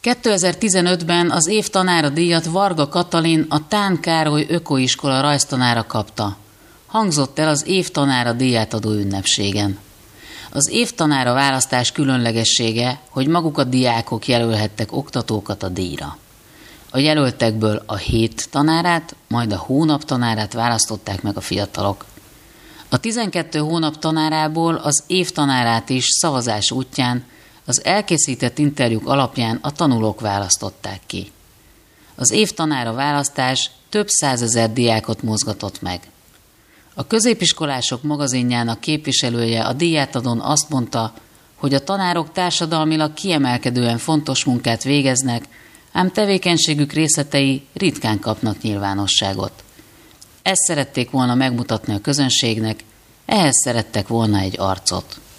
2015-ben az év tanára díjat Varga Katalin, a Tán Károly Ökoiskola rajztanára kapta. Hangzott el az év tanára díját adó ünnepségen. Az év tanára választás különlegessége, hogy maguk a diákok jelölhettek oktatókat a díjra. A jelöltekből a hét tanárát, majd a hónap tanárát választották meg a fiatalok. A 12 hónap tanárából az év tanárát is szavazás útján, az elkészített interjúk alapján a tanulók választották ki. Az év tanára választás több százezer diákot mozgatott meg. A Középiskolások magazinjának képviselője a díjátadón azt mondta, hogy a tanárok társadalmilag kiemelkedően fontos munkát végeznek, ám tevékenységük részletei ritkán kapnak nyilvánosságot. Ezt szerették volna megmutatni a közönségnek, ehhez szerettek volna egy arcot.